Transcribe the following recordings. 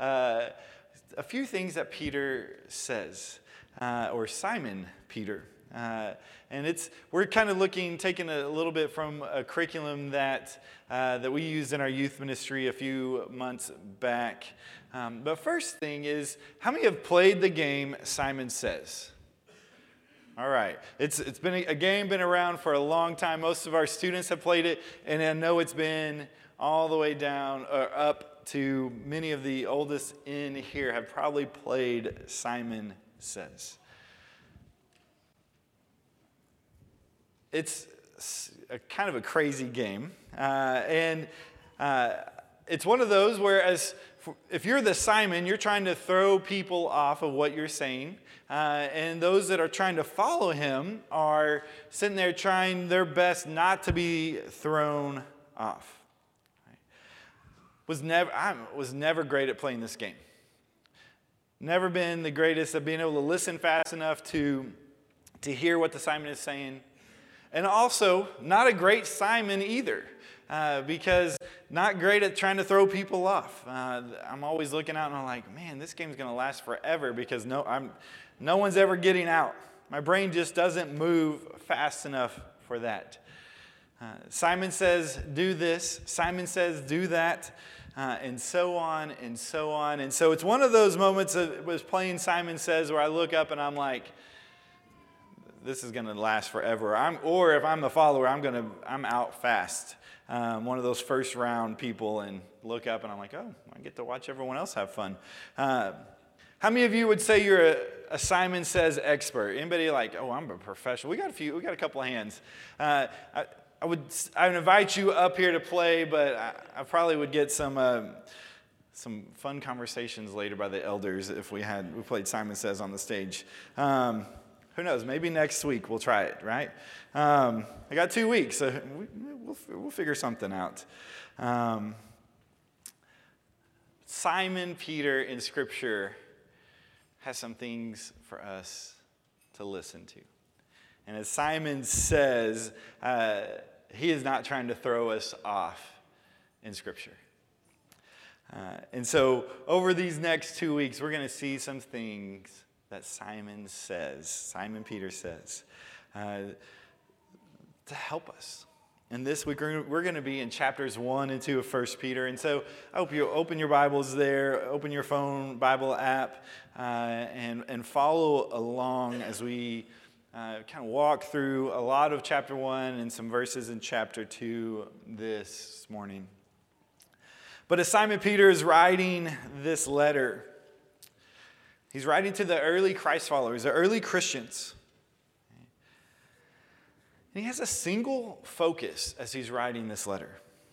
a few things that Peter says, or Simon Peter. And we're kind of taking a little bit from a curriculum that we used in our youth ministry a few months back. But first thing is, how many have played the game Simon Says? All right. It's been a game, been around for a long time. Most of our students have played it, and I know it's been all the way down or up to many of the oldest in here have probably played Simon Says. It's a kind of a crazy game, and it's one of those where if you're the Simon, you're trying to throw people off of what you're saying, and those that are trying to follow him are sitting there trying their best not to be thrown off. I was never great at playing this game. Never been the greatest at being able to listen fast enough to hear what the Simon is saying. And also, not a great Simon either, because not great at trying to throw people off. I'm always looking out and I'm like, man, this game's going to last forever because no one's ever getting out. My brain just doesn't move fast enough for that. Simon says, do this. Simon says, do that. And so on and so on. And so it's one of those moments that was playing Simon Says where I look up and I'm like, this is going to last forever. Or if I'm the follower, I'm out fast. One of those first round people, and look up and I'm like, oh, I get to watch everyone else have fun. How many of you would say you're a Simon Says expert? Anybody like, oh, I'm a professional? We got a couple of hands. I would invite you up here to play, but I probably would get some fun conversations later by the elders if we played Simon Says on the stage. Who knows? Maybe next week we'll try it, right? I got 2 weeks, so we'll figure something out. Simon Peter in Scripture has some things for us to listen to. And as Simon says, he is not trying to throw us off in Scripture. And so over these next 2 weeks, we're going to see some things that Simon Peter says, to help us. And this week, we're going to be in chapters 1 and 2 of 1 Peter. And so I hope you open your Bibles there, open your phone Bible app, and follow along as we kind of walk through a lot of chapter 1 and some verses in chapter 2 this morning. But as Simon Peter is writing this letter, he's writing to the early Christ followers, the early Christians. And he has a single focus as he's writing this letter: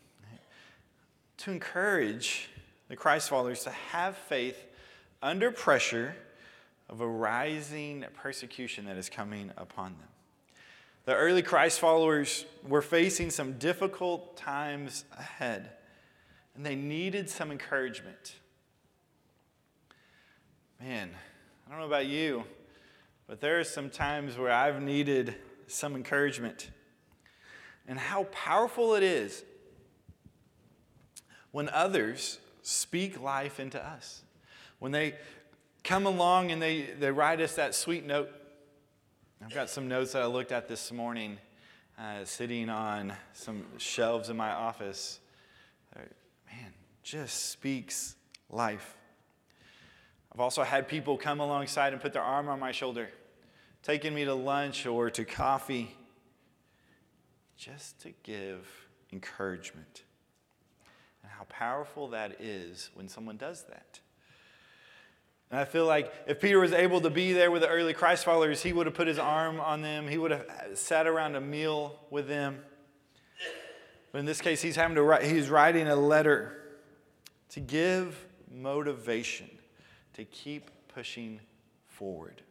to encourage the Christ followers to have faith under pressure of a rising persecution that is coming upon them. The early Christ followers were facing some difficult times ahead, and they needed some encouragement. Man, I don't know about you, but there are some times where I've needed some encouragement. And how powerful it is when others speak life into us. When they come along and they write us that sweet note. I've got some notes that I looked at this morning sitting on some shelves in my office. Man, just speaks life. I've also had people come alongside and put their arm on my shoulder, taking me to lunch or to coffee, just to give encouragement. And how powerful that is when someone does that. And I feel like if Peter was able to be there with the early Christ followers, he would have put his arm on them. He would have sat around a meal with them. But in this case, he's writing a letter to give motivation to keep pushing forward.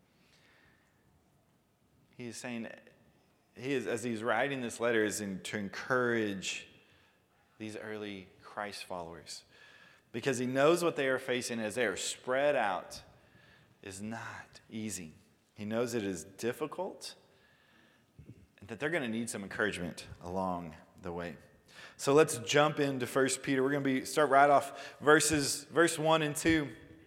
He is saying, as he's writing this letter, is to encourage these early Christ followers. Because he knows what they are facing as they are spread out is not easy. He knows it is difficult and that they're going to need some encouragement along the way. So let's jump into 1 Peter. We're going to start right off verse 1 and 2.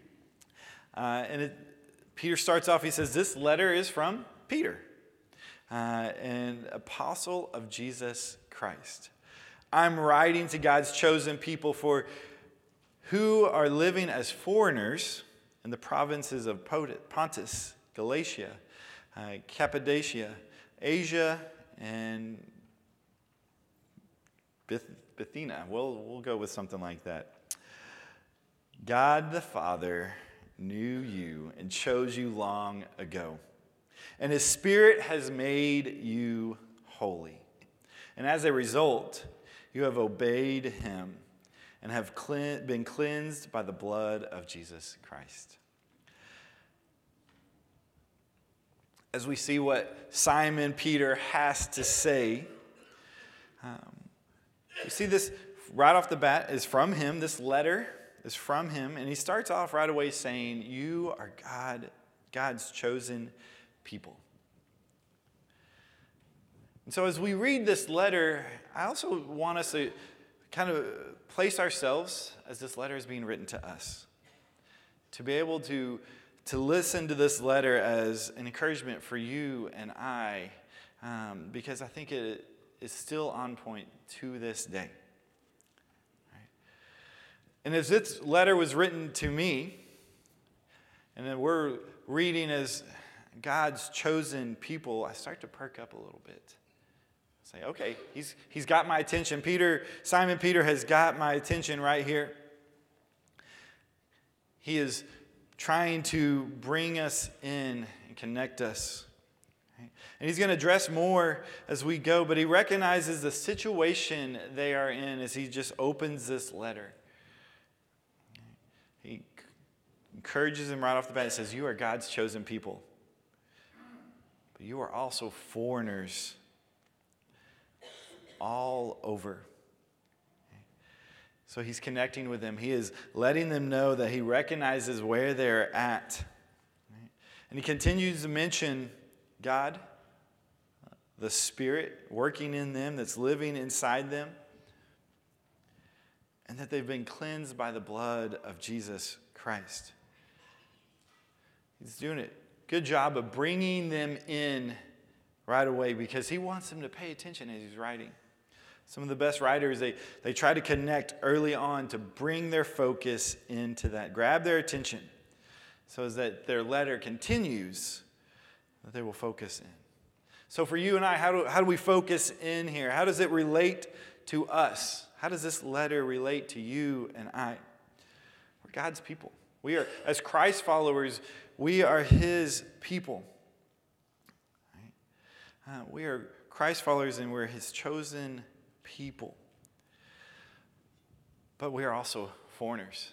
Peter starts off, he says, this letter is from Peter, an apostle of Jesus Christ. I'm writing to God's chosen people who are living as foreigners in the provinces of Pontus, Galatia, Cappadocia, Asia, and Bithynia. We'll go with something like that. God the Father knew you and chose you long ago, and His Spirit has made you holy. And as a result, you have obeyed Him and have been cleansed by the blood of Jesus Christ. As we see what Simon Peter has to say, you see this right off the bat is from him. This letter is from him. And he starts off right away saying, you are God's chosen people. And so as we read this letter, I also want us to kind of place ourselves as this letter is being written to us. To be able to listen to this letter as an encouragement for you and I, because I think it is still on point to this day. Right? And as this letter was written to me, and then we're reading as God's chosen people, I start to perk up a little bit. Say, okay, he's got my attention. Simon Peter has got my attention right here. He is trying to bring us in and connect us. And he's going to address more as we go, but he recognizes the situation they are in as he just opens this letter. He encourages them right off the bat and says, you are God's chosen people, but you are also foreigners all over. So he's connecting with them. He is letting them know that he recognizes where they're at. And he continues to mention God, the Spirit working in them, that's living inside them, and that they've been cleansed by the blood of Jesus Christ. He's doing a good job of bringing them in right away because he wants them to pay attention as he's writing. Some of the best writers, they try to connect early on to bring their focus into that, grab their attention so as that their letter continues, that they will focus in. So for you and I, how do we focus in here? How does it relate to us? How does this letter relate to you and I? We're God's people. We are, as Christ followers, we are His people. Right? We are Christ followers and we're His chosen people. But we are also foreigners.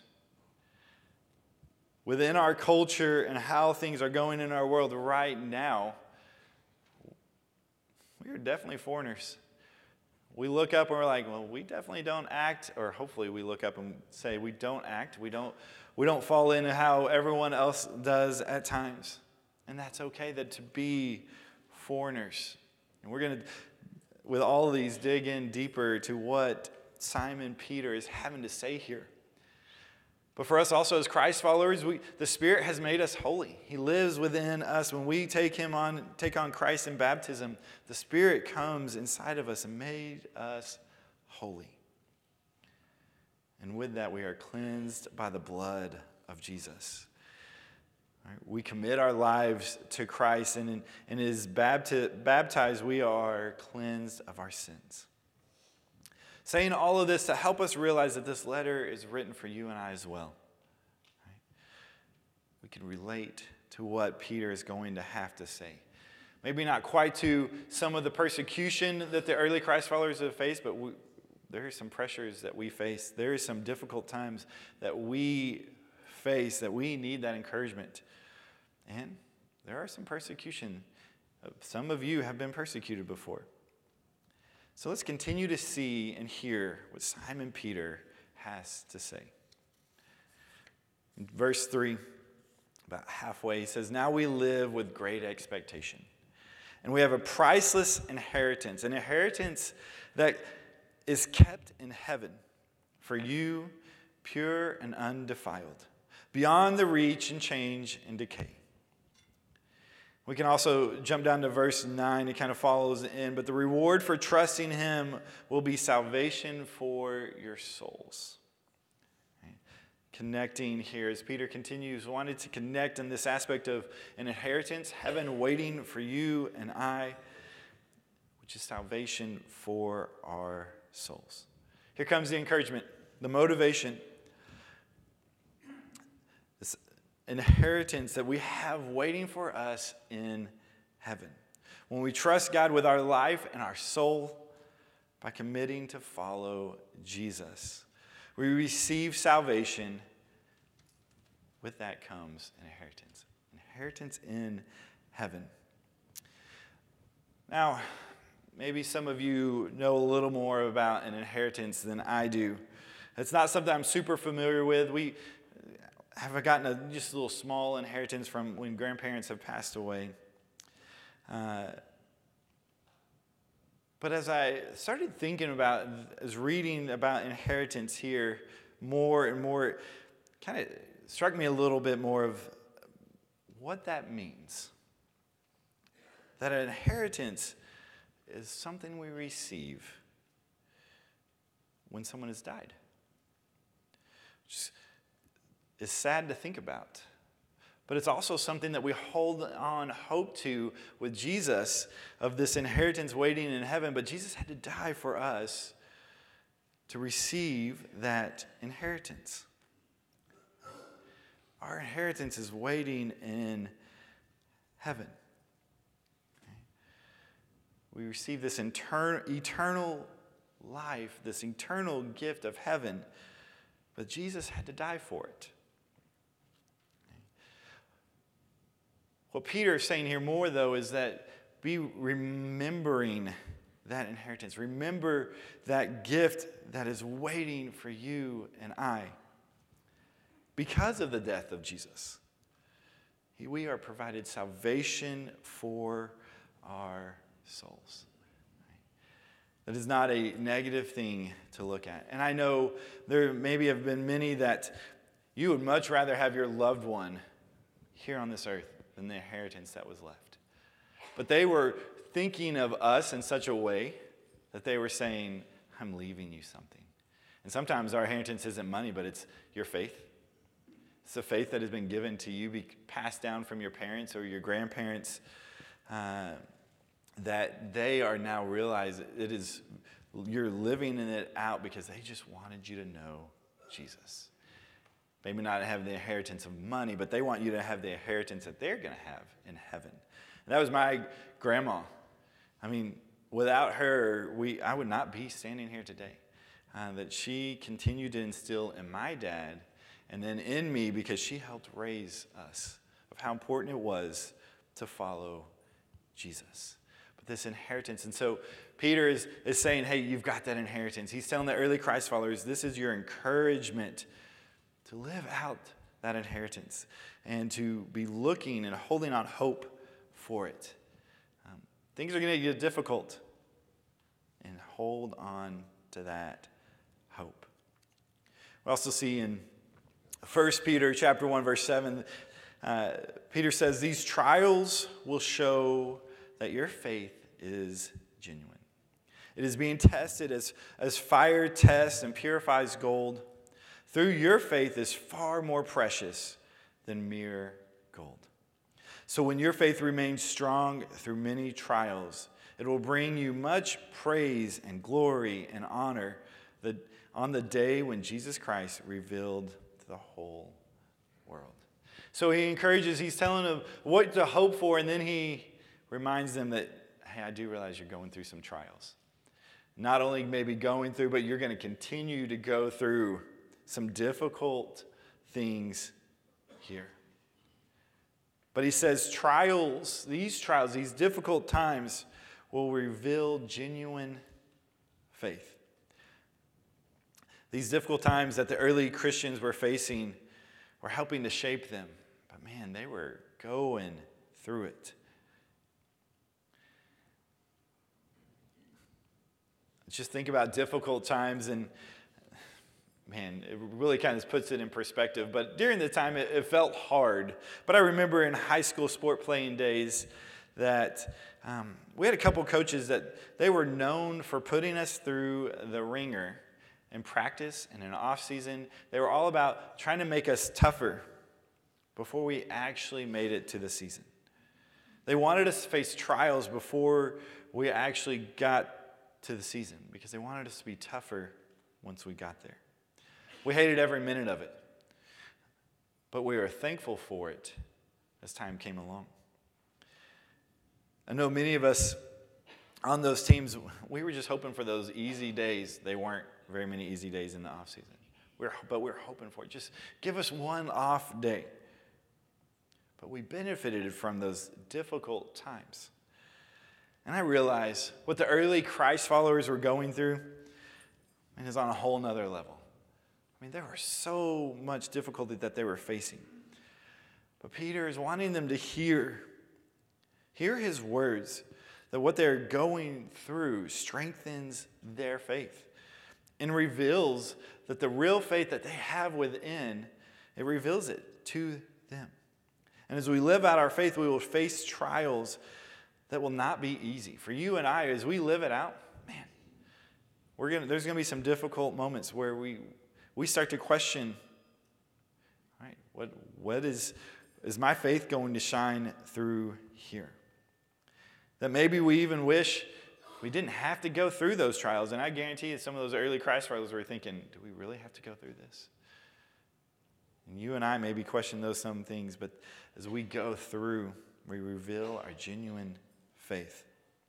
Within our culture and how things are going in our world right now, we are definitely foreigners. We look up and we're like, well, we definitely don't act, or hopefully we look up and say we don't act. We don't fall into how everyone else does at times. And that's okay to be foreigners. And we're going to, with all of these, dig in deeper to what Simon Peter is having to say here. But for us also as Christ followers, the Spirit has made us holy. He lives within us. When we take on Christ in baptism, the Spirit comes inside of us and made us holy. And with that, we are cleansed by the blood of Jesus. Right? We commit our lives to Christ, and as baptized, we are cleansed of our sins. Saying all of this to help us realize that this letter is written for you and I as well. Right? We can relate to what Peter is going to have to say. Maybe not quite to some of the persecution that the early Christ followers have faced, but there are some pressures that we face. There are some difficult times that we face that we need that encouragement. And there are some persecution. Some of you have been persecuted before. So let's continue to see and hear what Simon Peter has to say. In verse 3, about halfway, he says, now we live with great expectation. And we have a priceless inheritance, an inheritance that is kept in heaven for you, pure and undefiled, beyond the reach and change and decay. We can also jump down to verse 9. It kind of follows in. But the reward for trusting him will be salvation for your souls. Okay. Connecting here as Peter continues, wanted to connect in this aspect of an inheritance, heaven waiting for you and I, which is salvation for our souls. Here comes the encouragement, the motivation, this inheritance that we have waiting for us in heaven. When we trust God with our life and our soul by committing to follow Jesus, we receive salvation. With that comes an inheritance. Inheritance in heaven. Now, maybe some of you know a little more about an inheritance than I do. It's not something I'm super familiar with. We have gotten just a little small inheritance from when grandparents have passed away. But as I started thinking about, as reading about inheritance here more and more, kind of struck me a little bit more of what that means. That an inheritance is something we receive when someone has died. Which is sad to think about. But it's also something that we hold on hope to with Jesus, of this inheritance waiting in heaven. But Jesus had to die for us to receive that inheritance. Our inheritance is waiting in heaven. We receive this eternal life, this eternal gift of heaven, but Jesus had to die for it. What Peter is saying here more, though, is that be remembering that inheritance. Remember that gift that is waiting for you and I. Because of the death of Jesus, we are provided salvation for our souls. That is not a negative thing to look at. And I know there maybe have been many that you would much rather have your loved one here on this earth than the inheritance that was left. But they were thinking of us in such a way that they were saying, I'm leaving you something. And sometimes our inheritance isn't money, but it's your faith. It's the faith that has been given to you, be passed down from your parents or your grandparents, that they are now realize it is, you're living it out because they just wanted you to know Jesus. Maybe not have the inheritance of money, but they want you to have the inheritance that they're going to have in heaven. And that was my grandma. I mean, without her, I would not be standing here today. That she continued to instill in my dad and then in me, because she helped raise us, of how important it was to follow Jesus. But this inheritance. And so Peter is saying, hey, you've got that inheritance. He's telling the early Christ followers, this is your encouragement to live out that inheritance and to be looking and holding on hope for it. Things are going to get difficult, and hold on to that hope. We also see in 1 Peter chapter 1, verse 7, Peter says, these trials will show that your faith is genuine. It is being tested as fire tests and purifies gold. Through your faith is far more precious than mere gold. So when your faith remains strong through many trials, it will bring you much praise and glory and honor on the day when Jesus Christ revealed to the whole world. So he encourages, he's telling them what to hope for, and then he reminds them that, hey, I do realize you're going through some trials. Not only maybe going through, but you're going to continue to go through some difficult things here. But he says these trials, these difficult times will reveal genuine faith. These difficult times that the early Christians were facing were helping to shape them. But man, they were going through it. Just think about difficult times, and man, it really kind of puts it in perspective. But during the time, it felt hard. But I remember in high school sport playing days that we had a couple coaches that they were known for putting us through the ringer in practice and in off season. They were all about trying to make us tougher before we actually made it to the season. They wanted us to face trials before we actually got to the season because they wanted us to be tougher once we got there. We hated every minute of it, but we were thankful for it as time came along. I know many of us on those teams, we were just hoping for those easy days. They weren't very many easy days in the off season, but we were hoping for it. Just give us one off day. But we benefited from those difficult times. And I realize what the early Christ followers were going through is on a whole nother level. I mean, there was so much difficulty that they were facing. But Peter is wanting them to hear his words, that what they're going through strengthens their faith and reveals that the real faith that they have within, it reveals it to them. And as we live out our faith, we will face trials that will not be easy. For you and I, as we live it out, man, there's going to be some difficult moments where we start to question, all right, what is my faith going to shine through here? That maybe we even wish we didn't have to go through those trials. And I guarantee you some of those early Christ followers were thinking, do we really have to go through this? And you and I maybe question those some things, but as we go through, we reveal our genuine faith.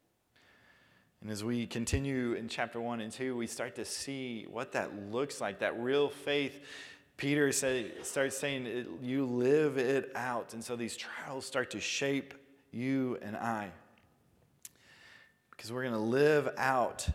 And as we continue in chapter 1 and 2, we start to see what that looks like, that real faith. Peter starts saying, you live it out. And so these trials start to shape you and I. Because we're going to live out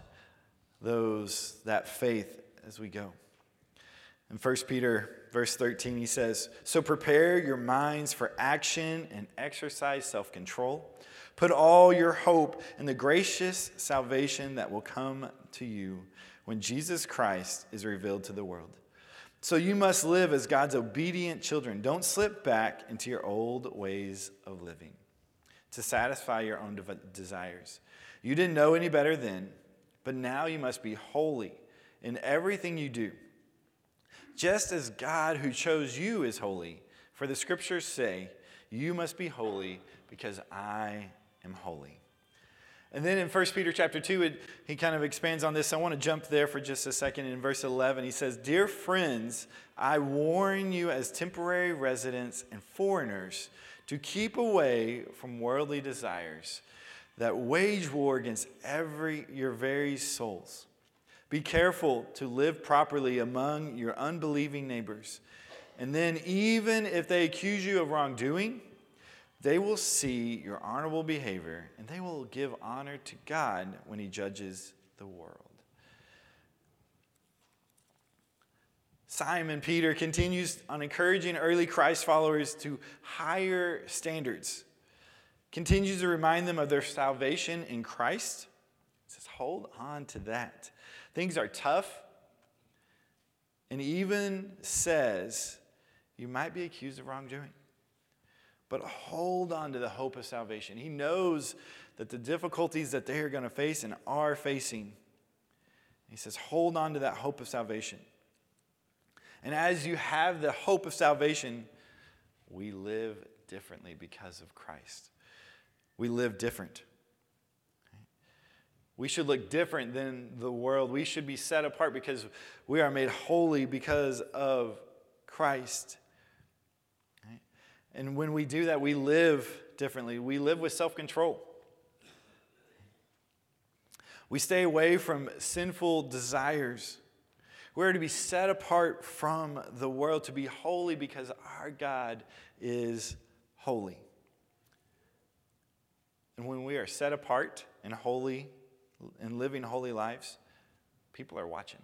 that faith as we go. In 1 Peter verse 13, he says, so prepare your minds for action and exercise self-control. Put all your hope in the gracious salvation that will come to you when Jesus Christ is revealed to the world. So you must live as God's obedient children. Don't slip back into your old ways of living to satisfy your own desires. You didn't know any better then, but now you must be holy in everything you do. Just as God who chose you is holy, for the scriptures say, you must be holy because I am holy. And then in 1 Peter chapter 2, he kind of expands on this. I want to jump there for just a second. In verse 11, he says, dear friends, I warn you as temporary residents and foreigners to keep away from worldly desires that wage war against your very souls. Be careful to live properly among your unbelieving neighbors. And then even if they accuse you of wrongdoing, they will see your honorable behavior, and they will give honor to God when he judges the world. Simon Peter continues on encouraging early Christ followers to higher standards. Continues to remind them of their salvation in Christ. He says, hold on to that. Things are tough. And even says, you might be accused of wrongdoing. But hold on to the hope of salvation. He knows that the difficulties that they are going to face and are facing. He says, hold on to that hope of salvation. And as you have the hope of salvation, we live differently because of Christ. We live different. We should look different than the world. We should be set apart because we are made holy because of Christ. And when we do that, we live differently. We live with self-control. We stay away from sinful desires. We're to be set apart from the world, to be holy because our God is holy. And when we are set apart and holy and living holy lives, people are watching.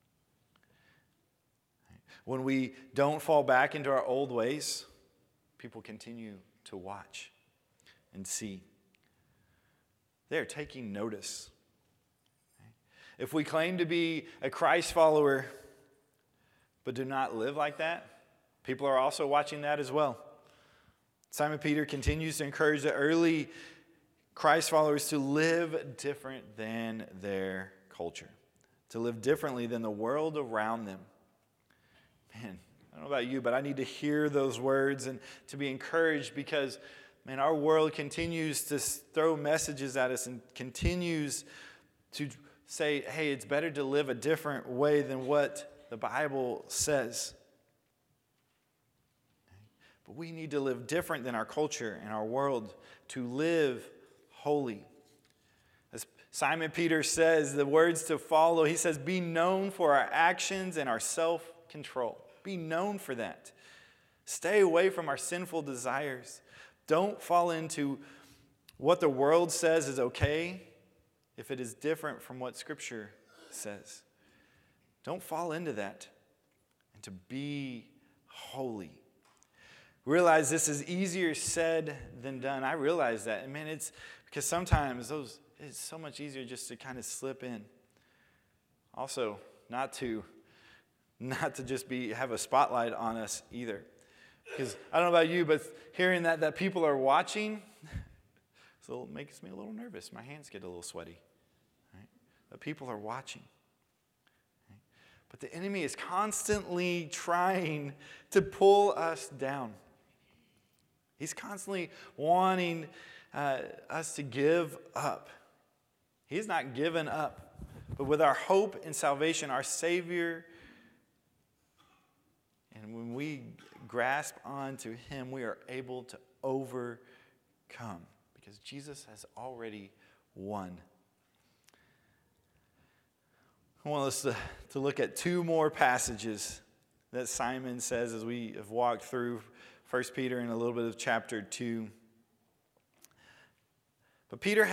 When we don't fall back into our old ways, people continue to watch and see. They're taking notice. If we claim to be a Christ follower but do not live like that, people are also watching that as well. Simon Peter continues to encourage the early Christ followers to live different than their culture, to live differently than the world around them. Man, I don't know about you, but I need to hear those words and to be encouraged because, man, our world continues to throw messages at us and continues to say, hey, it's better to live a different way than what the Bible says. But we need to live different than our culture and our world, to live holy. As Simon Peter says, the words to follow, he says, be known for our actions and our self-control. Be known for that. Stay away from our sinful desires. Don't fall into what the world says is okay if it is different from what Scripture says. Don't fall into that. And to be holy. Realize this is easier said than done. I realize that. And man, it's because sometimes it's so much easier just to kind of slip in. Also, not to just have a spotlight on us either. Because I don't know about you, but hearing that people are watching, so it makes me a little nervous. My hands get a little sweaty. Right? But people are watching. Right? But the enemy is constantly trying to pull us down. He's constantly wanting us to give up. He's not given up. But with our hope in salvation, our Savior, and when we grasp onto Him, we are able to overcome because Jesus has already won. I want us to look at two more passages that Simon says as we have walked through 1 Peter and a little bit of chapter 2. But Peter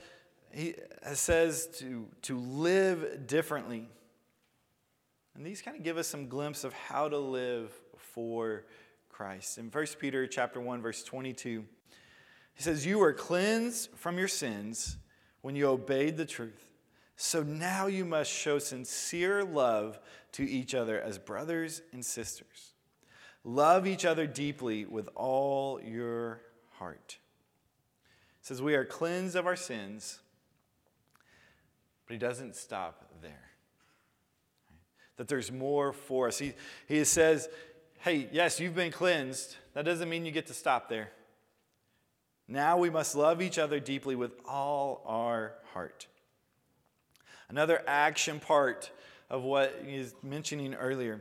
says to live differently. And these kind of give us some glimpse of how to live for Christ. In 1 Peter chapter 1, verse 22, he says, you were cleansed from your sins when you obeyed the truth. So now you must show sincere love to each other as brothers and sisters. Love each other deeply with all your heart. It says we are cleansed of our sins, but he doesn't stop there. That there's more for us. He says, hey, yes, you've been cleansed. That doesn't mean you get to stop there. Now we must love each other deeply with all our heart. Another action part of what he's mentioning earlier.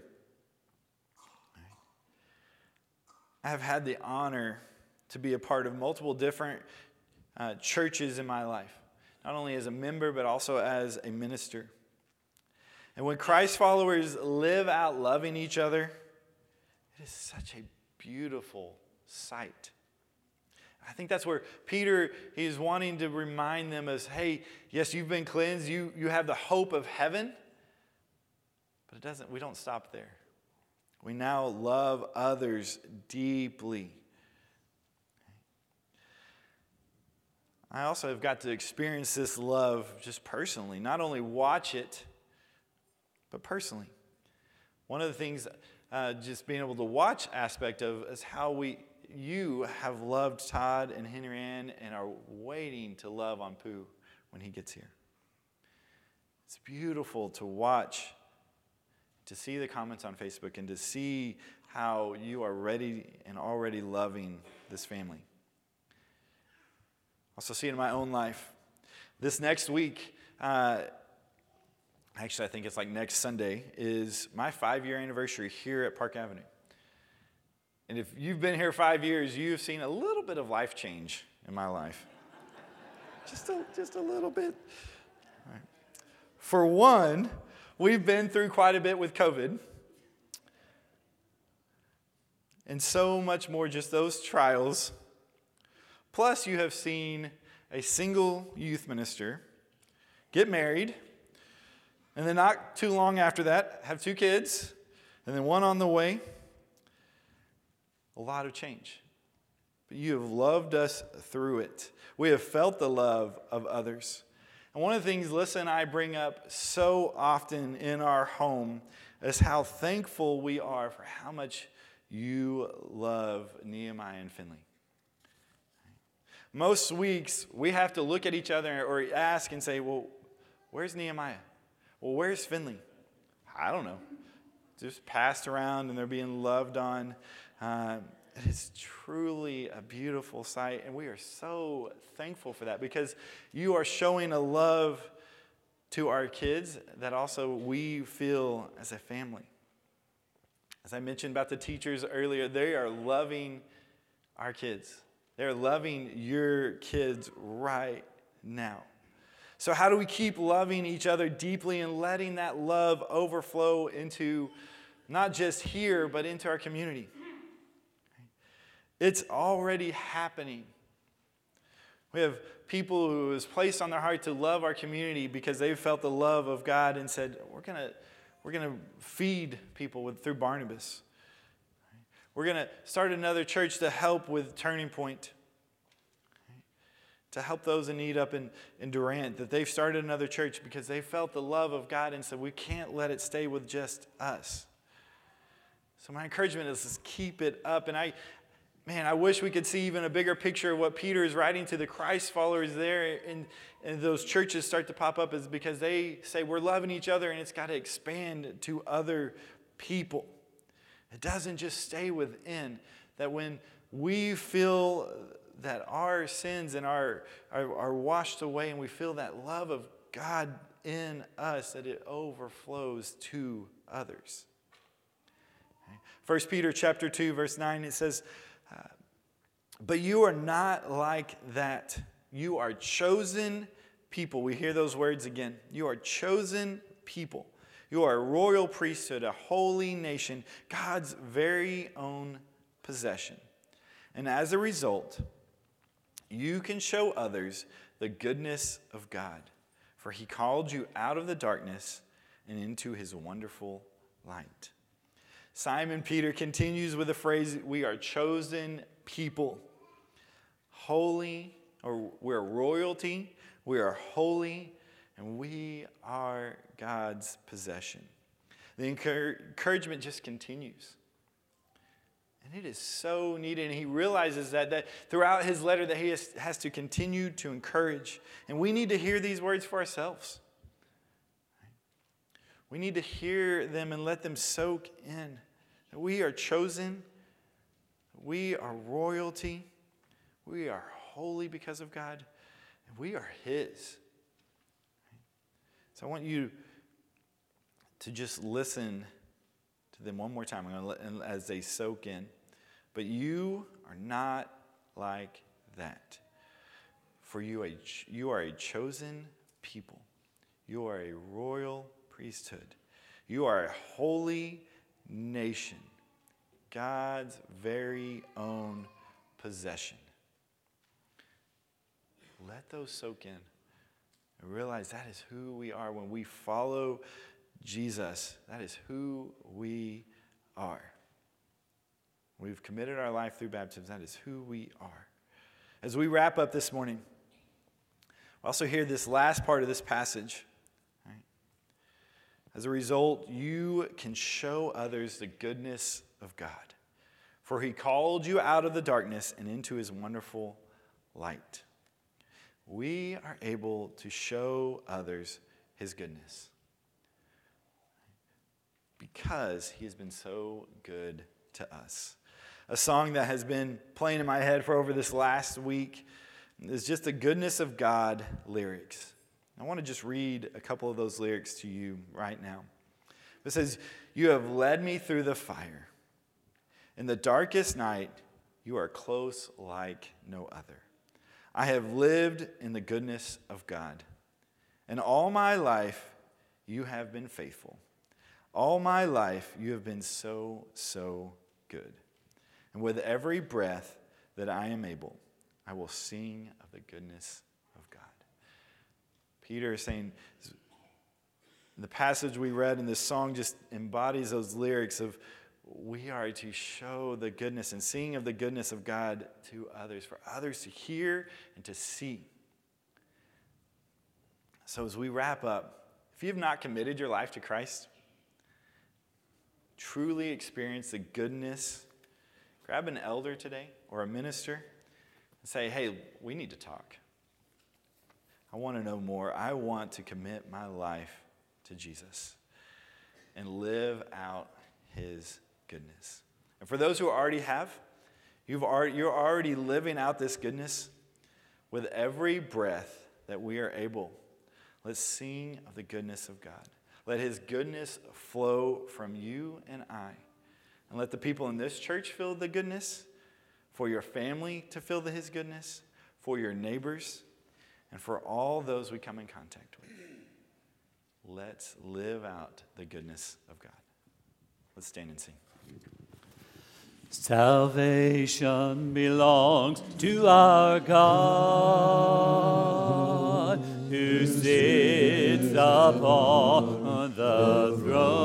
I have had the honor to be a part of multiple different churches in my life, not only as a member, but also as a minister. And when Christ followers live out loving each other, it is such a beautiful sight. I think that's where Peter, he's wanting to remind them as, hey, yes, you've been cleansed, you have the hope of heaven, but we don't stop there. We now love others deeply. I also have got to experience this love just personally, not only watch it, but personally. One of the things just being able to watch aspect of is how you have loved Todd and Henry Ann and are waiting to love on Pooh when he gets here. It's beautiful to watch, to see the comments on Facebook and to see how you are ready and already loving this family. Also see it in my own life. This next week, actually I think it's like next Sunday, is my 5-year anniversary here at Park Avenue. And if you've been here 5 years, you've seen a little bit of life change in my life. just a little bit. All right. For one, we've been through quite a bit with COVID. And so much more, just those trials. Plus, you have seen a single youth minister get married, and then not too long after that, have 2 kids, and then 1 on the way. A lot of change. But you have loved us through it. We have felt the love of others. And one of the things Lissa and I bring up so often in our home is how thankful we are for how much you love Nehemiah and Finley. Most weeks, we have to look at each other or ask and say, well, where's Nehemiah? Well, where's Finley? I don't know. Just passed around and they're being loved on. It's truly a beautiful sight, and we are so thankful for that because you are showing a love to our kids that also we feel as a family. As I mentioned about the teachers earlier, they are loving our kids. They're loving your kids right now. So how do we keep loving each other deeply and letting that love overflow into not just here, but into our community? It's already happening. We have people who has placed on their heart to love our community because they've felt the love of God and said, we're gonna feed people through Barnabas. We're gonna start another church to help with Turning Point, to help those in need up in Durant, that they've started another church because they felt the love of God and said, we can't let it stay with just us. So my encouragement is just keep it up. And I wish we could see even a bigger picture of what Peter is writing to the Christ followers there. And those churches start to pop up is because they say we're loving each other and it's got to expand to other people. It doesn't just stay within. That when we feel that our sins and are washed away and we feel that love of God in us, that it overflows to others. 1 Peter chapter 2, verse 9, it says, but you are not like that. You are chosen people. We hear those words again. You are chosen people. You are a royal priesthood, a holy nation, God's very own possession. And as a result, you can show others the goodness of God. For he called you out of the darkness and into his wonderful light. Simon Peter continues with the phrase, we are chosen people. Holy, or we're royalty, we are holy, and we are God's possession. The encouragement just continues. And it is so needed. And he realizes that throughout his letter that he has to continue to encourage. And we need to hear these words for ourselves. We need to hear them and let them soak in. That we are chosen. We are royalty. We are holy because of God. And we are his. So I want you to just listen to them one more time. I'm going to let as they soak in. But you are not like that. For you are a chosen people. You are a royal priesthood. You are a holy nation. God's very own possession. Let those soak in. And realize that is who we are when we follow Jesus. That is who we are. We've committed our life through baptism. That is who we are. As we wrap up this morning, we also hear this last part of this passage. Right? As a result, you can show others the goodness of God. For he called you out of the darkness and into his wonderful light. We are able to show others his goodness because he has been so good to us. A song that has been playing in my head for over this last week is just the goodness of God lyrics. I want to just read a couple of those lyrics to you right now. It says, you have led me through the fire. In the darkest night, you are close like no other. I have lived in the goodness of God. And all my life, you have been faithful. All my life, you have been so, so good. And with every breath that I am able, I will sing of the goodness of God. Peter is saying, the passage we read in this song just embodies those lyrics of we are to show the goodness and sing of the goodness of God to others, for others to hear and to see. So as we wrap up, if you have not committed your life to Christ, truly experience the goodness, grab an elder today or a minister and say, hey, we need to talk. I want to know more. I want to commit my life to Jesus and live out his goodness. And for those who already have, you're already living out this goodness with every breath that we are able. Let's sing of the goodness of God. Let his goodness flow from you and I. And let the people in this church feel the goodness, for your family to feel his goodness, for your neighbors, and for all those we come in contact with. Let's live out the goodness of God. Let's stand and sing. Salvation belongs to our God, who sits upon the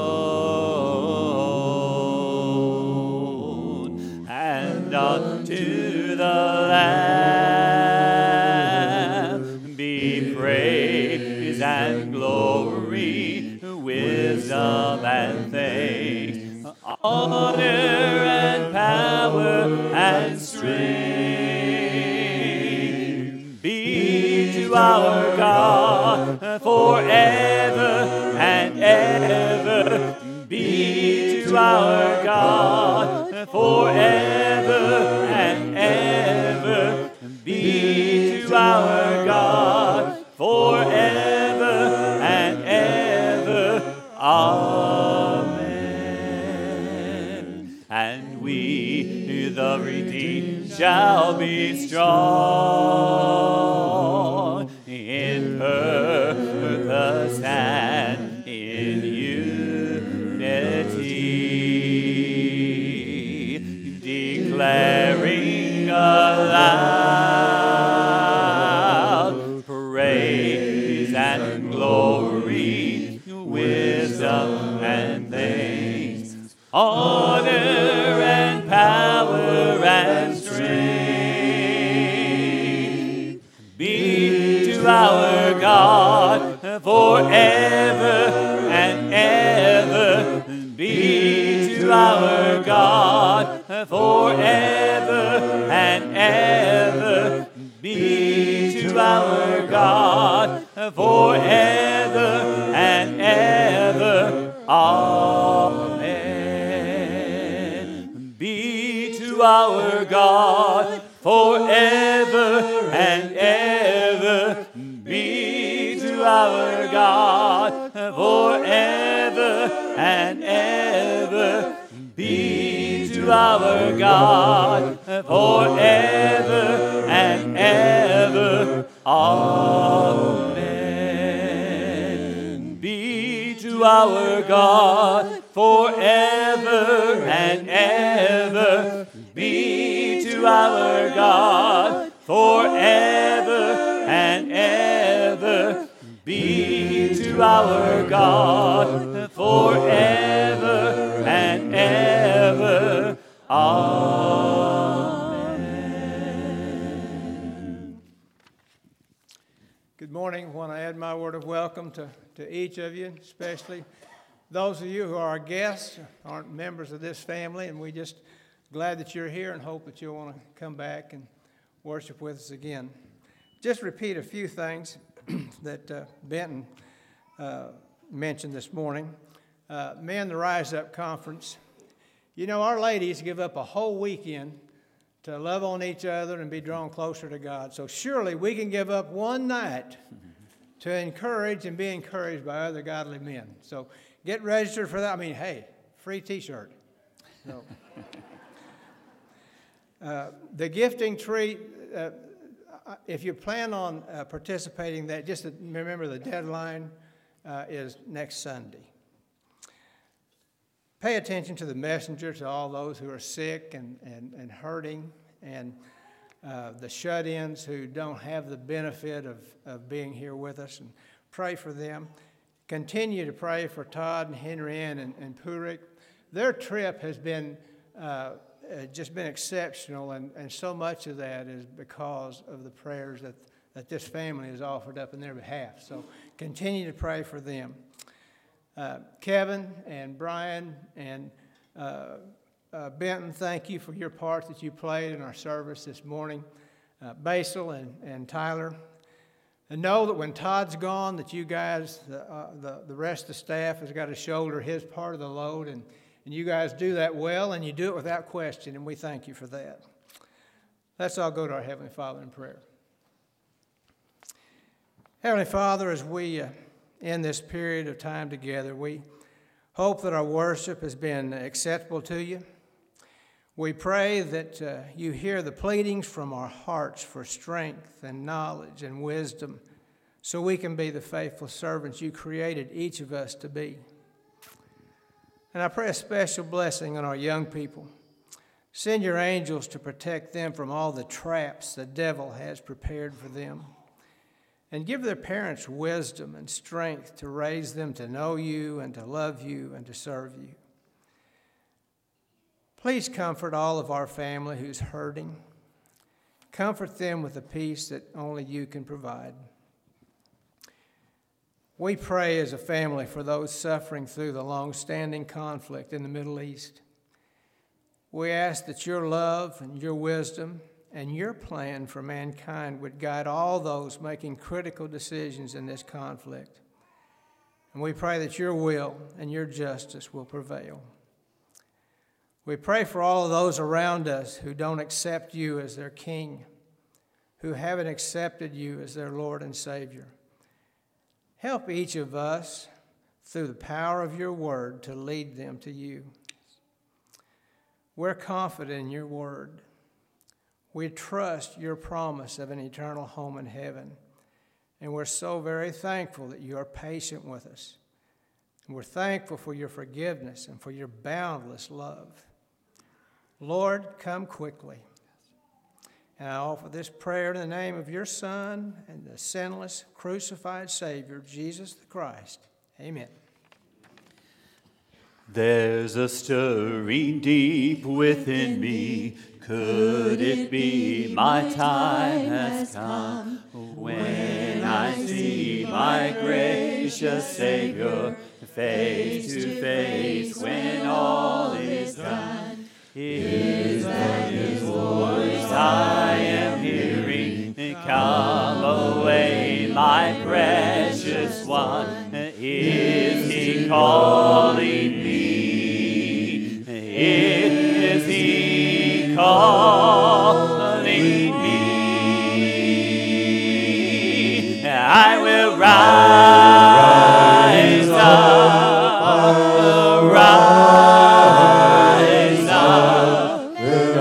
throne, and unto the Lamb be praise and glory, wisdom and thanks, honor and power and strength be to our God forever and ever. Be to our God forever and ever. Be to our God forever and ever. Amen. And we, the redeemed, shall be strong in purpose and in unity, declaring aloud praise and glory, wisdom and thanks, honor and power and strength be to our God forever and ever. Be to our God forever and ever. Be to our God forever and ever. Amen. Be to our God forever and ever. Be to our God forever and ever. Be to our God forever and ever. Amen. Be to our God forever and ever. Be to our God forever and ever. Be to our God forever and ever. Amen. Good morning. I want to add my word of welcome to each of you, especially those of you who are our guests, aren't members of this family, and we just glad that you're here and hope that you'll want to come back and worship with us again. Just repeat a few things that Benton mentioned this morning. Men, the Rise Up Conference. You know, our ladies give up a whole weekend to love on each other and be drawn closer to God. So surely we can give up one night to encourage and be encouraged by other godly men. So get registered for that. I mean, hey, free T-shirt. So, the gifting tree, if you plan on participating, that just remember the deadline is next Sunday. Pay attention to the messenger, to all those who are sick and hurting, and the shut-ins who don't have the benefit of being here with us, and pray for them. Continue to pray for Todd and Henry Ann and Purik. Their trip has been just been exceptional, and so much of that is because of the prayers that this family has offered up in their behalf. So continue to pray for them. Kevin and Brian and Benton, thank you for your part that you played in our service this morning. Basil and Tyler. And know that when Todd's gone, that you guys, the rest of the staff has got to shoulder his part of the load, and you guys do that well, and you do it without question, and we thank you for that. Let's all go to our Heavenly Father in prayer. Heavenly Father, as we end this period of time together, we hope that our worship has been acceptable to you. We pray that you hear the pleadings from our hearts for strength and knowledge and wisdom so we can be the faithful servants you created each of us to be. And I pray a special blessing on our young people. Send your angels to protect them from all the traps the devil has prepared for them. And give their parents wisdom and strength to raise them to know you and to love you and to serve you. Please comfort all of our family who's hurting. Comfort them with the peace that only you can provide. We pray as a family for those suffering through the long-standing conflict in the Middle East. We ask that your love and your wisdom and your plan for mankind would guide all those making critical decisions in this conflict. And we pray that your will and your justice will prevail. We pray for all of those around us who don't accept you as their King, who haven't accepted you as their Lord and Savior. Help each of us, through the power of your word, to lead them to you. We're confident in your word. We trust your promise of an eternal home in heaven. And we're so very thankful that you are patient with us. And we're thankful for your forgiveness and for your boundless love. Lord, come quickly. And I offer this prayer in the name of your Son and the sinless, crucified Savior, Jesus the Christ. Amen. There's a stirring deep within me. Could it be my time has come when I see my gracious Savior face to face when all is done? Is that his voice I am hearing? Come away, my precious one. Is he calling me? Is he calling me? I will rise up, rise up,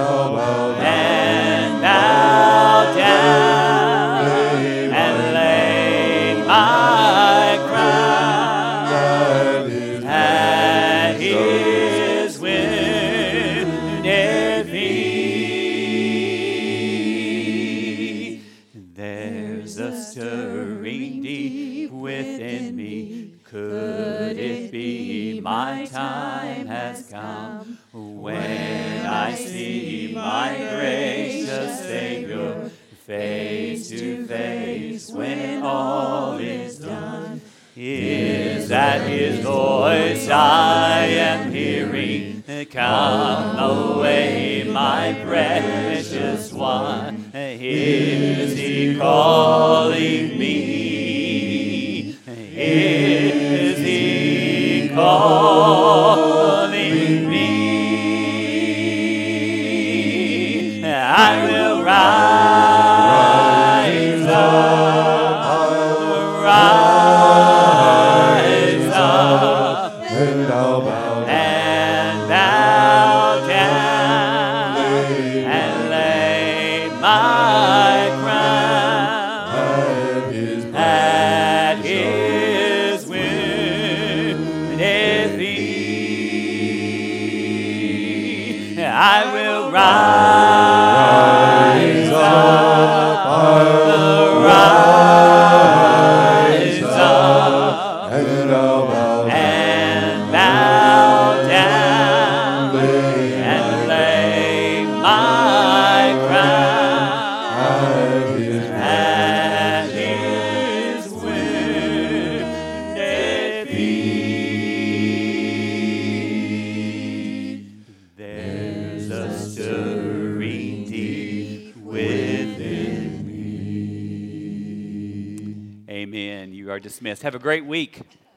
and bow down and lay my crown at his wounded feet. There's a stirring deep within me. Could it be my time has come when I see my gracious Savior face to face when all is done? Is that his voice I am hearing? Come away, my precious one. Is he calling me? Is he calling me? I will rise up, rise up, and I'll bow down and lay my crown at his wounded feet. I will rise up, rise up, and I'll bow down and lay my crown at You are dismissed. Have a great week.